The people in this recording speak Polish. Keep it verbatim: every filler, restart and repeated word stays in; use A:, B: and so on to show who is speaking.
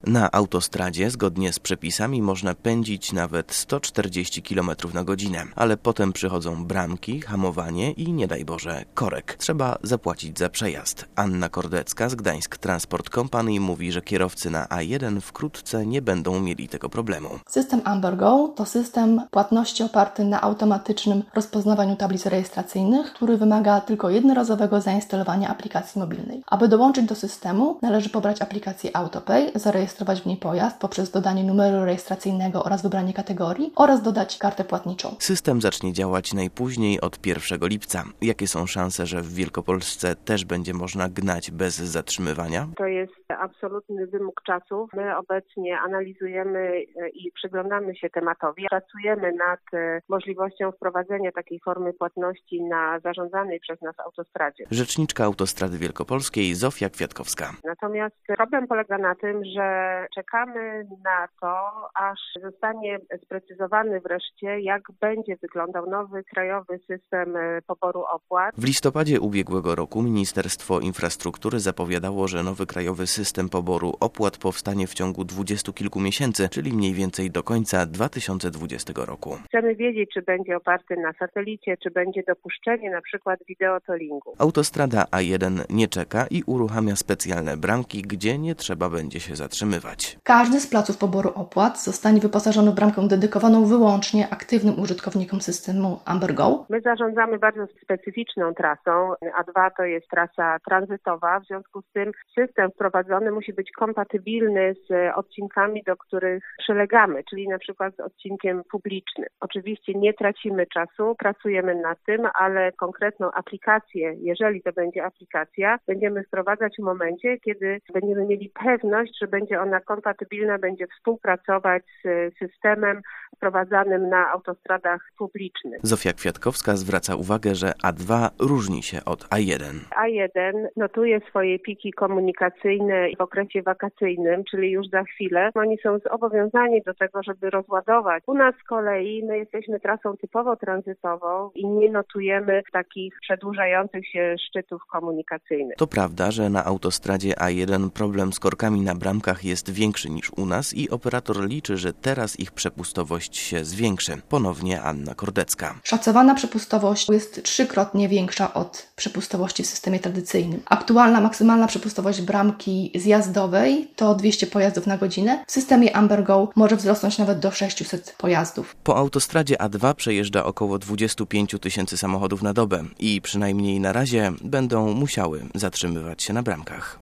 A: Na autostradzie zgodnie z przepisami można pędzić nawet sto czterdzieści kilometrów na godzinę, ale potem przychodzą bramki, hamowanie i nie daj Boże korek. Trzeba zapłacić za przejazd. Anna Kordecka z Gdańsk Transport Company mówi, że kierowcy na A jeden wkrótce nie będą mieli tego problemu.
B: System AmberGo to system płatności oparty na automatycznym rozpoznawaniu tablic rejestracyjnych, który wymaga tylko jednorazowego zainstalowania aplikacji mobilnej. Aby dołączyć do systemu, należy pobrać aplikację AutoPay, zarejestrować w niej pojazd poprzez dodanie numeru rejestracyjnego oraz wybranie kategorii oraz dodać kartę płatniczą.
A: System zacznie działać najpóźniej od pierwszego lipca. Jakie są szanse, że w Wielkopolsce też będzie można gnać bez zatrzymywania?
C: To jest absolutny wymóg czasu. My obecnie analizujemy i przyglądamy się tematowi. Pracujemy nad możliwością wprowadzenia takiej formy płatności na zarządzanej przez nas autostradzie.
A: Rzeczniczka Autostrady Wielkopolskiej Zofia Kwiatkowska.
C: Natomiast problem polega na tym, że czekamy na to, aż zostanie sprecyzowany wreszcie, jak będzie wyglądał nowy krajowy system poboru opłat.
A: W listopadzie ubiegłego roku Ministerstwo Infrastruktury zapowiadało, że nowy krajowy system poboru opłat powstanie w ciągu dwudziestu kilku miesięcy, czyli mniej więcej do końca dwa tysiące dwudziestego roku.
C: Chcemy wiedzieć, czy będzie oparty na satelicie, czy będzie dopuszczenie na przykład wideotollingu.
A: Autostrada A jeden nie czeka i uruchamia specjalne bramki, gdzie nie trzeba będzie się zatrzymywać.
B: Każdy z placów poboru opłat zostanie wyposażony w bramkę dedykowaną wyłącznie aktywnym użytkownikom systemu AmberGo.
C: My zarządzamy bardzo specyficzną trasą. A dwa to jest trasa tranzytowa, w związku z tym system wprowadzony musi być kompatybilny z odcinkami, do których przylegamy, czyli na przykład z odcinkiem publicznym. Oczywiście nie tracimy czasu, pracujemy nad tym, ale konkretną aplikację, jeżeli to będzie aplikacja, będziemy wprowadzać w momencie, kiedy będziemy mieli pewność, że będzie ona kompatybilna, będzie współpracować z systemem wprowadzanym na autostradach publicznych.
A: Zofia Kwiatkowska zwraca uwagę, że A dwa różni się od A jeden.
C: A jeden notuje swoje piki komunikacyjne w okresie wakacyjnym, czyli już za chwilę. Oni są zobowiązani do tego, żeby rozładować. U nas z kolei my jesteśmy trasą typowo tranzytową i nie notujemy takich przedłużających się szczytów komunikacyjnych.
A: To prawda, że na autostradzie A jeden problem z korkami na bramkach jest większy niż u nas i operator liczy, że teraz ich przepustowość się zwiększy. Ponownie Anna Kordecka.
B: Szacowana przepustowość jest trzykrotnie większa od przepustowości w systemie tradycyjnym. Aktualna maksymalna przepustowość bramki zjazdowej to dwieście pojazdów na godzinę. W systemie AmberGo może wzrosnąć nawet do sześciuset pojazdów.
A: Po autostradzie A dwa przejeżdża około dwadzieścia pięć tysięcy samochodów na dobę i przynajmniej na razie będą musiały zatrzymywać się na bramkach.